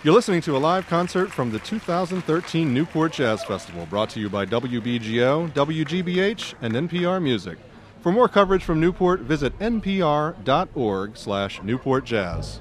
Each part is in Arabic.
You're listening to a live concert from the 2013 Newport Jazz Festival, brought to you by WBGO, WGBH, and NPR Music. For more coverage from Newport, visit npr.org/NewportJazz.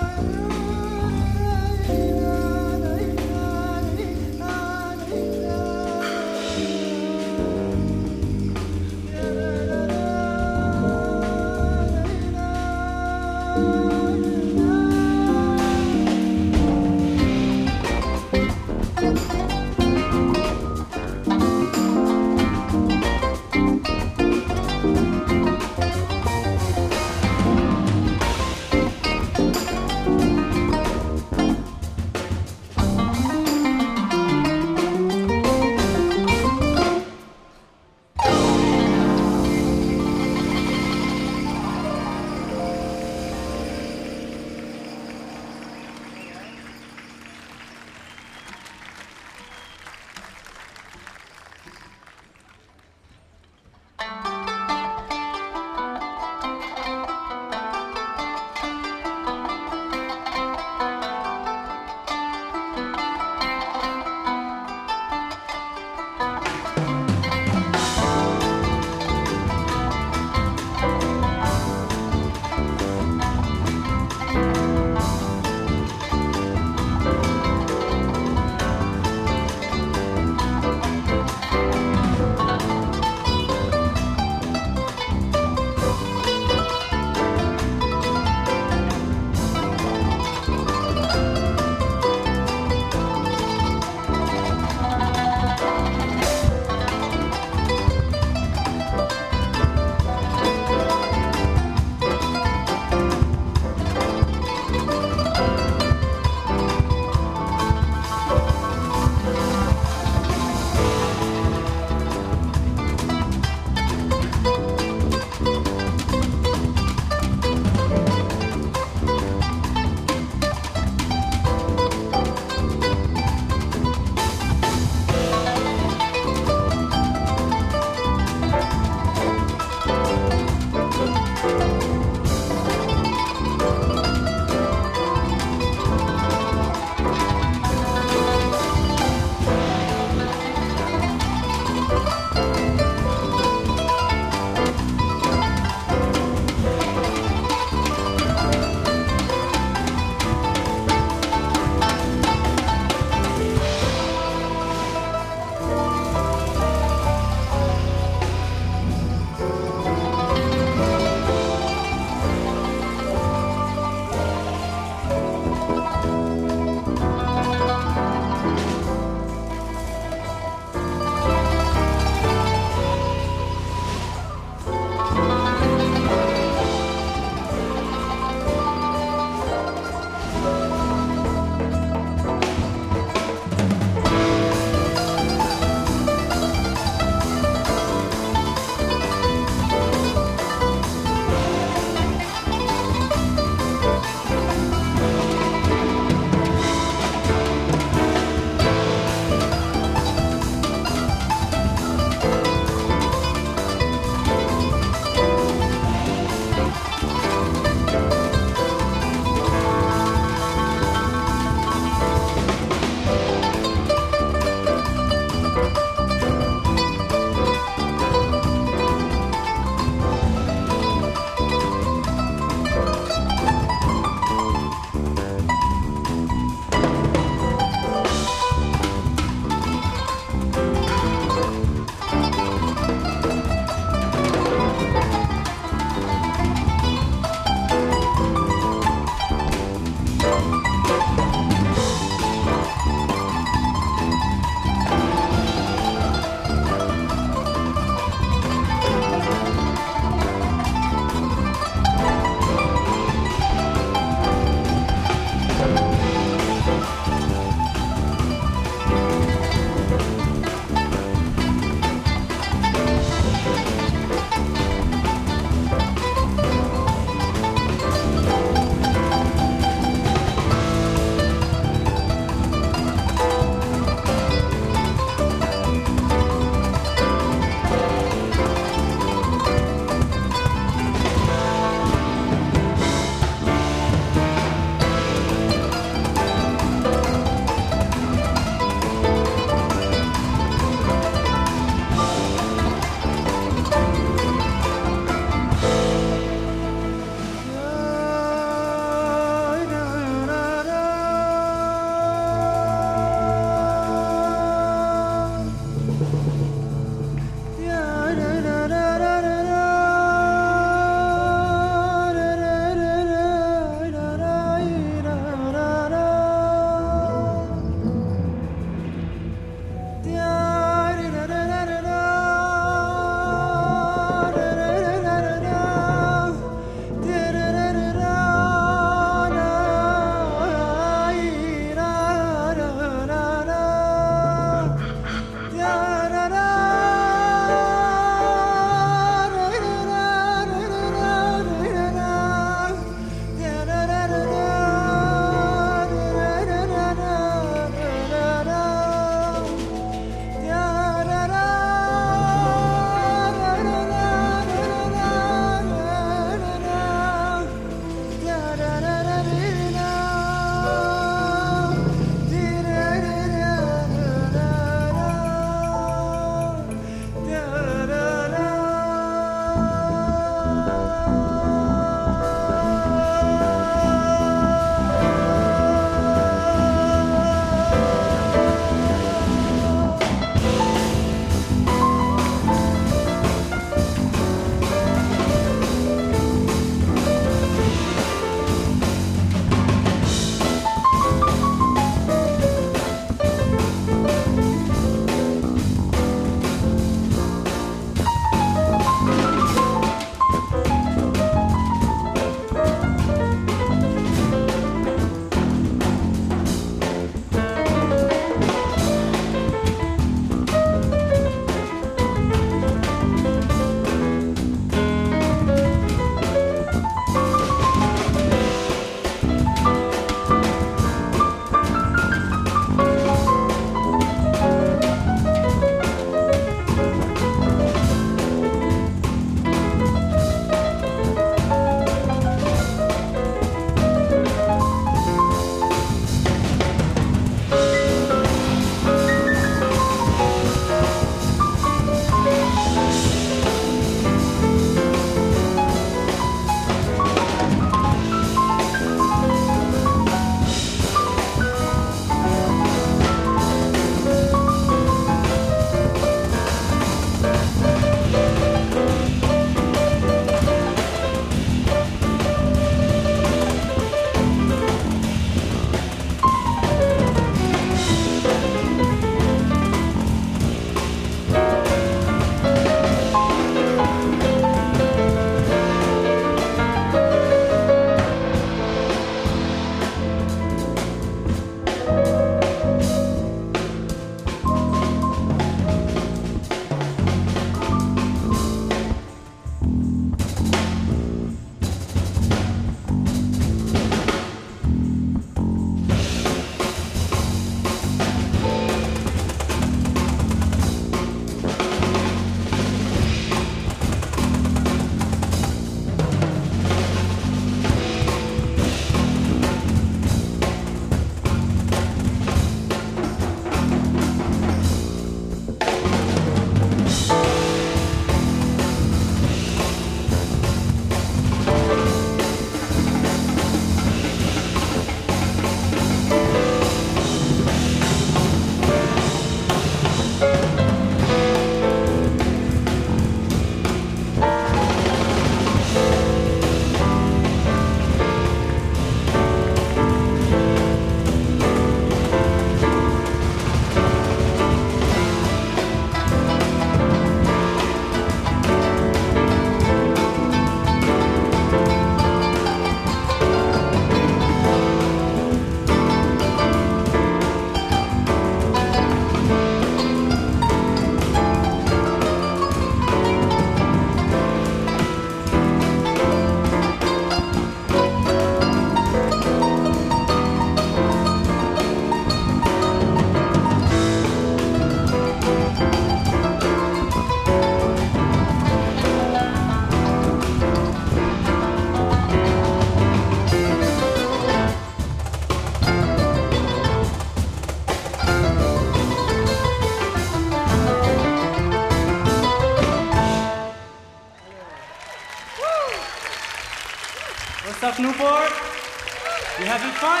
What's up, Newport? You having fun?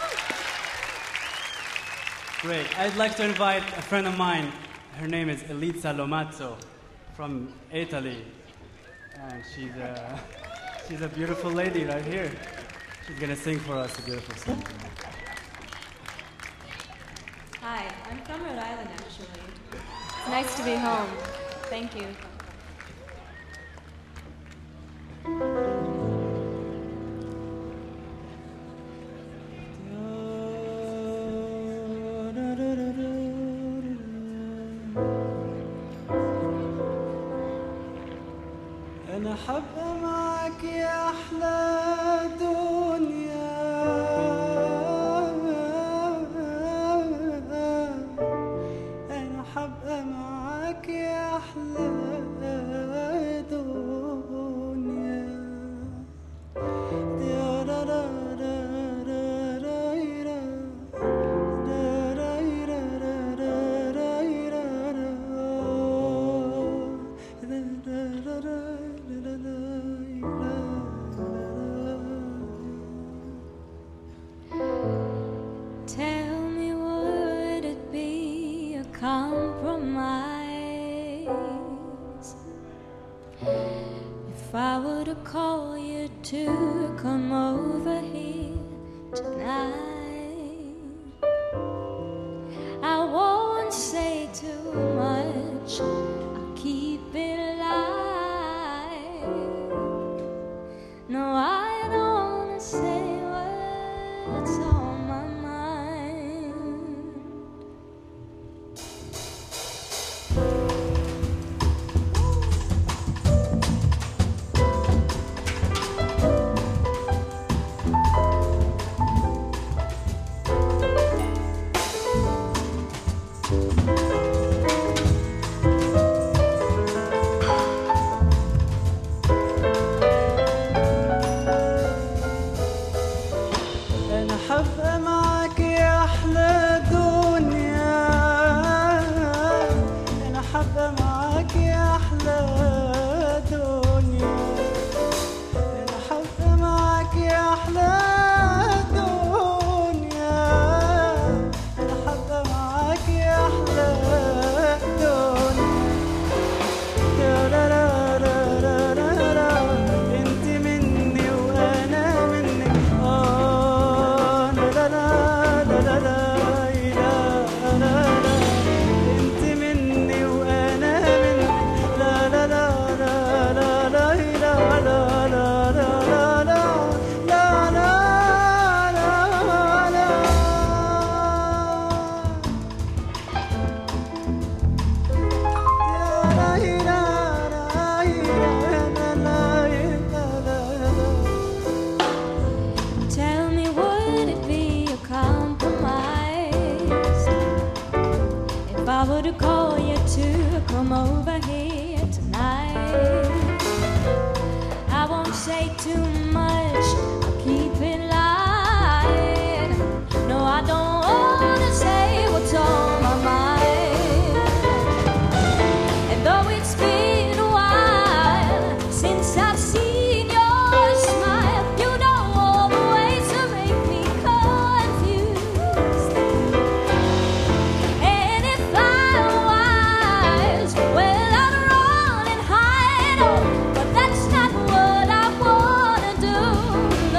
Great. I'd like to invite a friend of mine. Her name is Elisa Lomazzo from Italy. And she's a beautiful lady right here. She's going to sing for us a beautiful song. Hi, I'm from Rhode Island, actually. It's nice to be home. Thank you. أنا حابة معاك يا أحلى دنيا أنا حابة معاك يا أحلى Tell me, would it be a compromise if I were to call you to come over here tonight? I won't say too much, I'll keep it light. No, I don't wanna say what's on my mind. أنا حابة معاك يا أحلى دنيا أنا حابة معاك يا أحلى دنيا أنا حابة معاك يا أحلى دنيا أنا حابة معاك يا أحلى دنيا يا لا لا لا لا لا لا أنت مني وأنا منك لا لا لا لا لا لا لا أنت مني وأنا منك لا لا لا لا لا لا لا لا لا لا لا Tell me, would it be a compromise if I were to call you to come over here tonight? I won't say too much, I'll keep it light. No, I don't wanna say what's on my mind. And though it's been a while since I've seen your smile, you know all the ways to make me confused. And if I were wise, well, I'd run and hide. Oh, but that's not what I wanna do.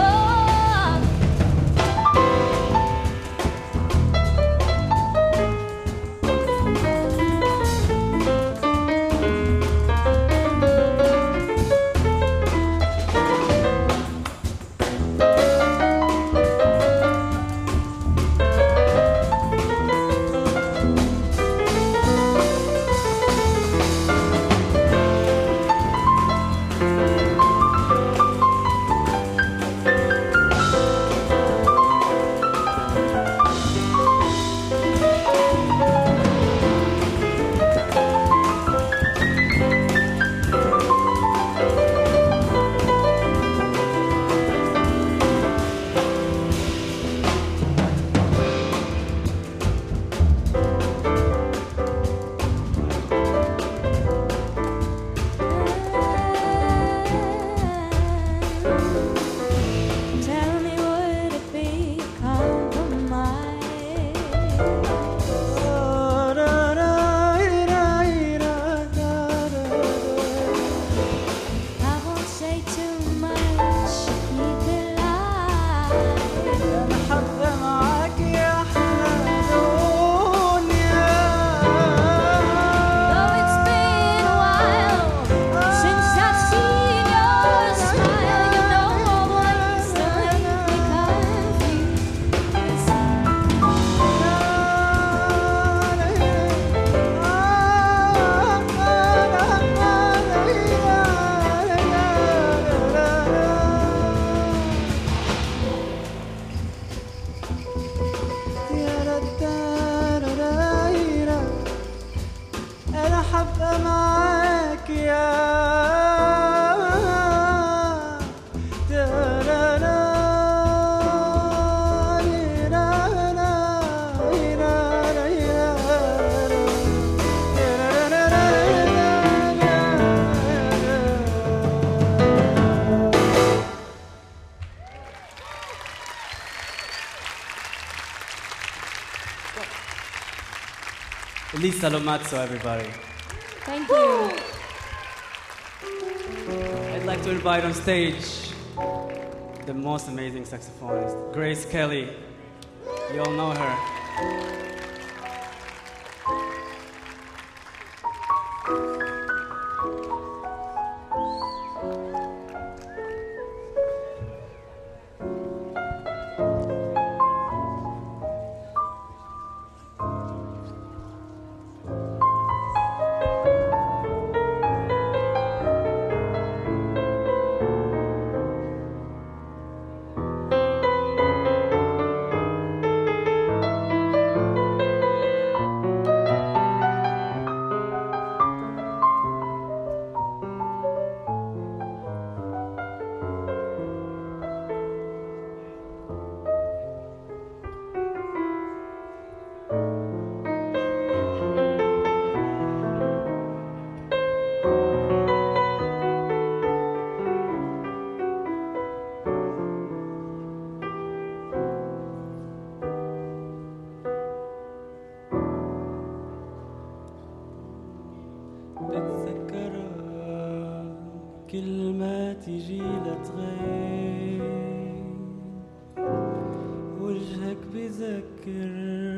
Elite Salomazzo, everybody. Thank you. I'd like to invite on stage the most amazing saxophonist, Grace Kelly. You all know her. كل ما تيجي لتغيب وجهك بذكر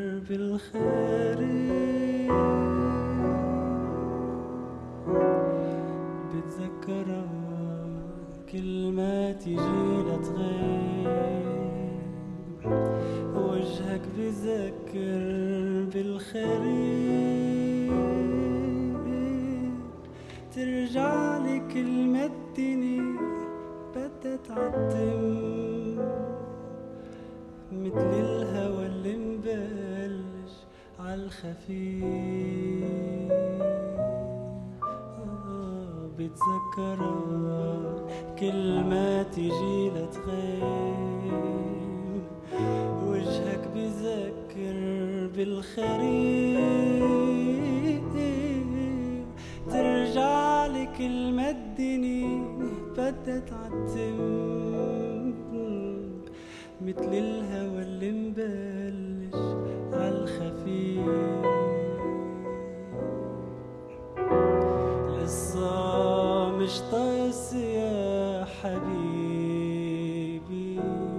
بالخارج بتذكرك كل ما تيجي لتغيب وجهك بذكر بالخارج ترجع لي كلمة الدنيا بدها تعتم مثل الهوى اللي مبلش عالخفيف بتذكرك كل ما تيجي لتغيب وجهك بذكر بالخريف ترجع لي كلمة الدنيا بدها تعتم مثل الهوى اللي مبلش عالخفيف لسه مش طايس يا حبيبي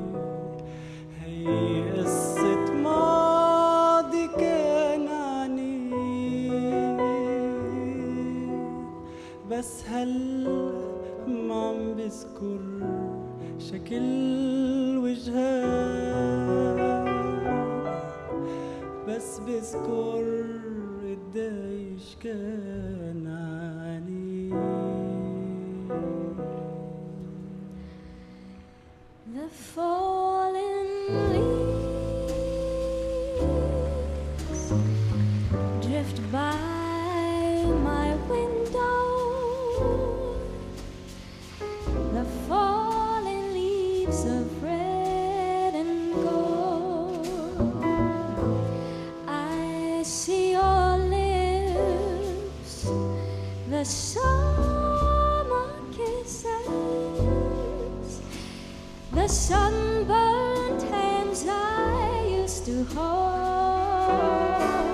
هي قصة ماضي كان عنيف بس هل ما عم بذكر شكل وجهك بس بذكر قديش كان عنيف The fallen leaves drift by my window. The fallen leaves of red and gold. I see your lips, the summer kisses, the sunburnt hands I used to hold.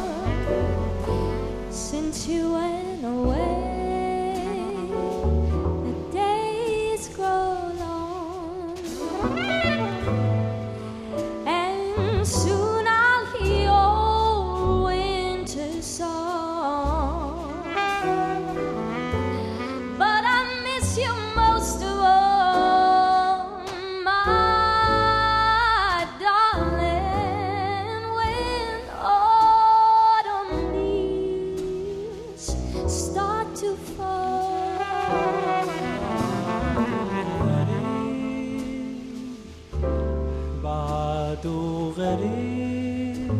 Since you went away, the days grow long, and soon I'll hear your winter song. But I miss you most of all, my darling. When autumn leaves start to fall, بعده غريب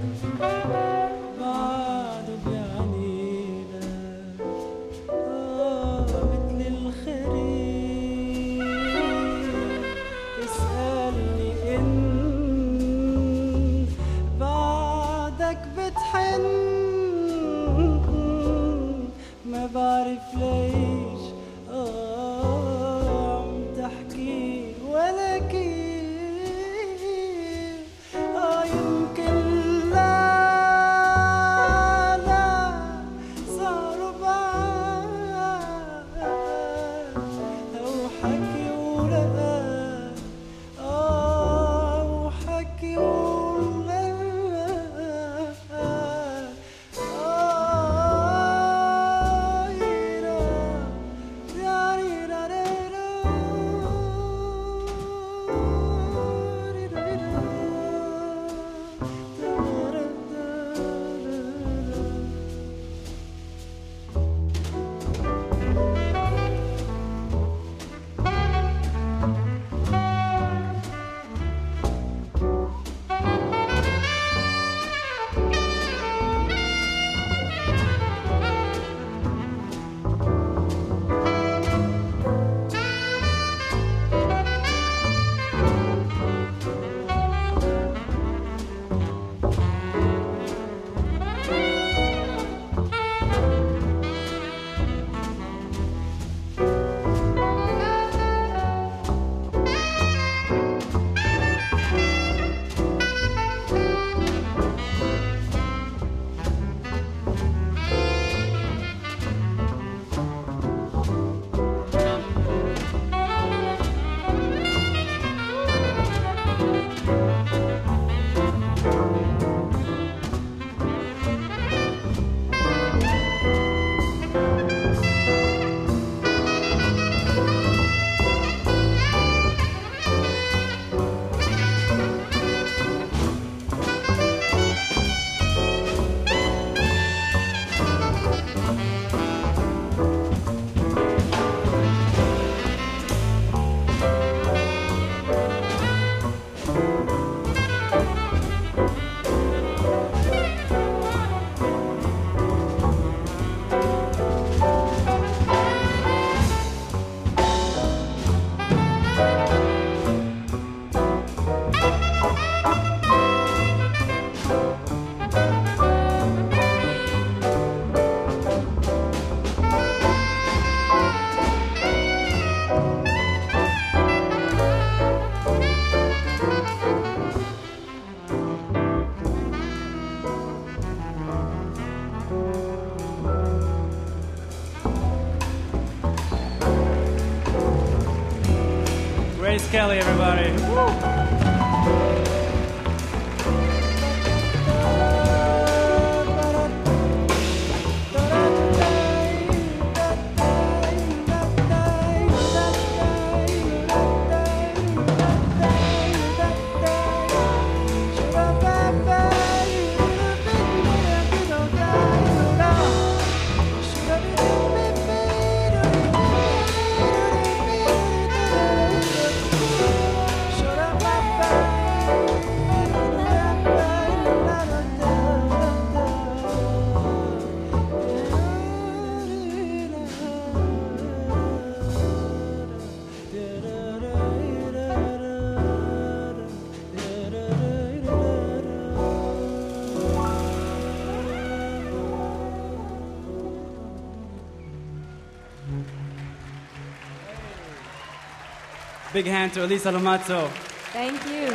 بعده بيعنينا مثل الخريف تسألني إن بعدك بتحن ما بعرف ليش عم تحكي ولا كيف Grace Kelly, everybody. Woo! Big hand to Elisa Lomazzo. Thank you.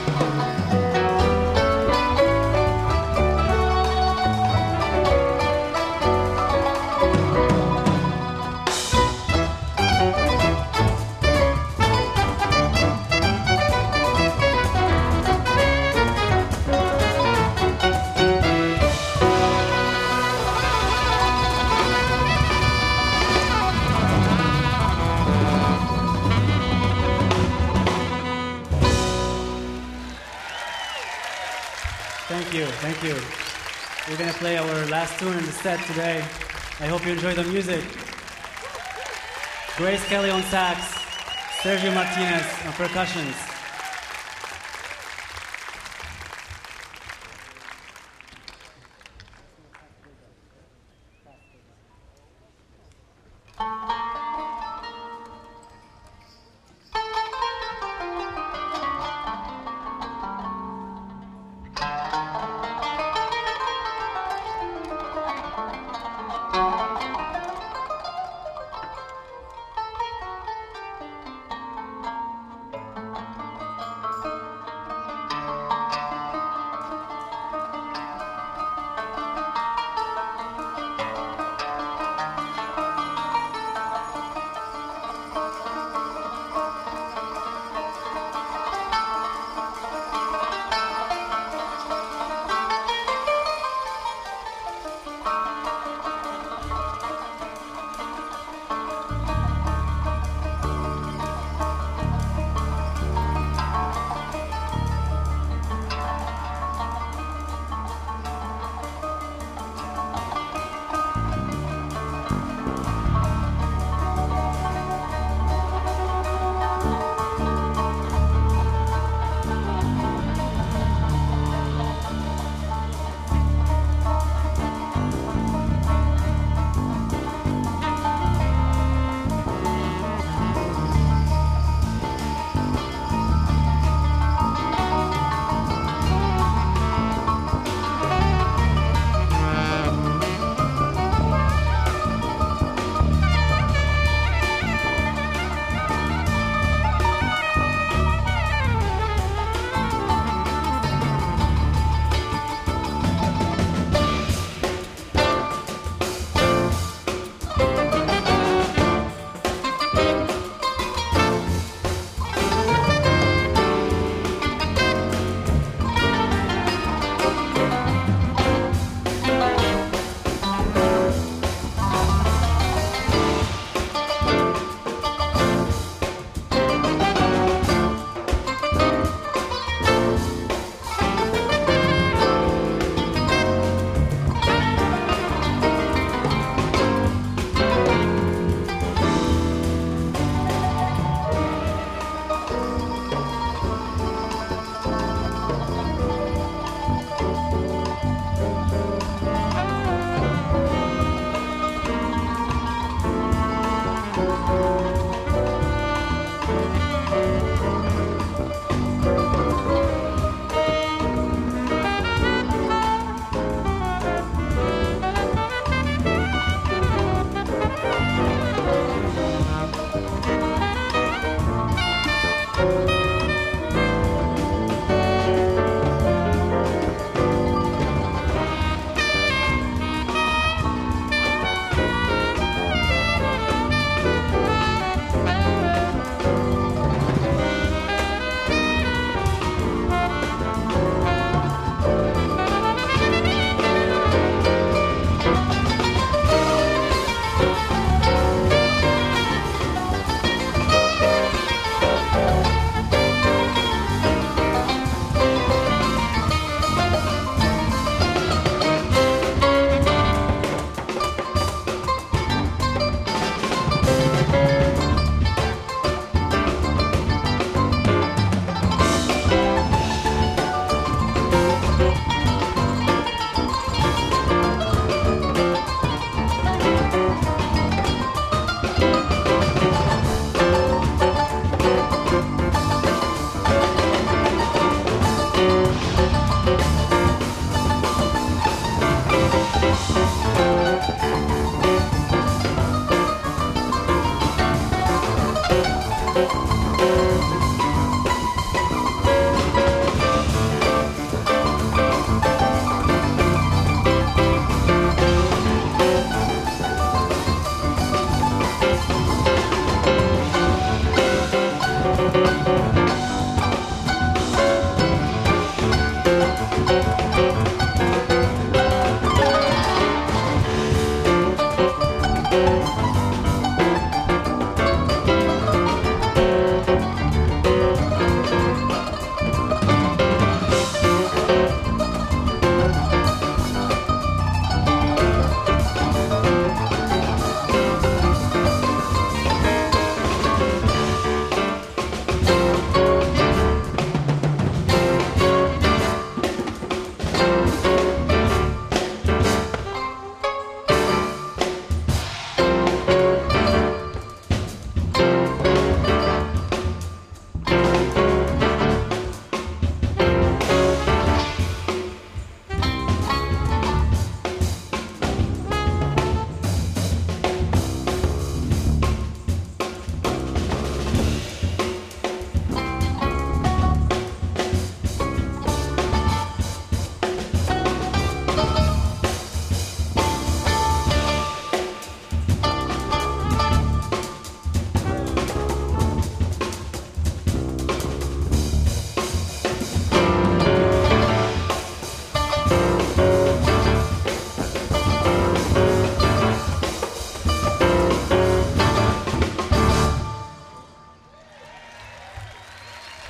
Thank you. We're going to play our last tune in the set today. I hope you enjoy the music. Grace Kelly on sax, Sergio Martinez on percussions.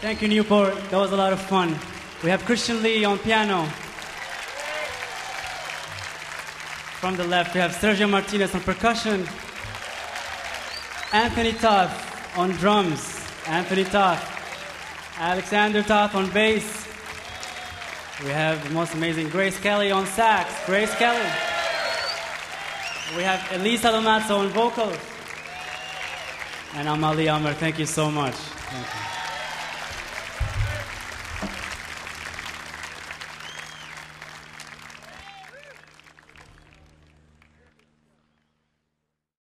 Thank you, Newport. That was a lot of fun. We have Christian Lee on piano. From the left, we have Sergio Martinez on percussion. Anthony Toth on drums. Anthony Toth. Alexander Toth on bass. We have the most amazing Grace Kelly on sax. Grace Kelly. We have Elisa Lomazzo on vocals. And I'm Ali Amr. Thank you so much. Thank you.